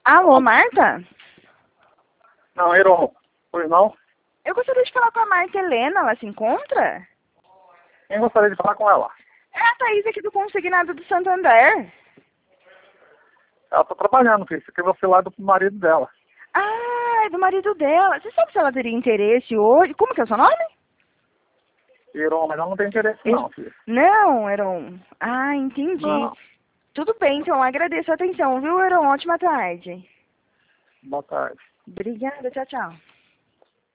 Alô, Marta? Não, Heron. Pois não? Eu gostaria de falar com a Marta Helena, ela se encontra? Quem gostaria de falar com ela? É a Thaís aqui do Consignado do Santander. Ela tá trabalhando, filho. Você quer o celular do marido dela. Ah, é do marido dela. Você sabe se ela teria interesse hoje? Como que é o seu nome? Heron, mas ela não tem interesse não, filho. Não, Heron. Ah, entendi. Não. Tudo bem, então agradeço a atenção, viu, Heron? Ótima tarde. Boa tarde. Obrigada, tchau, tchau.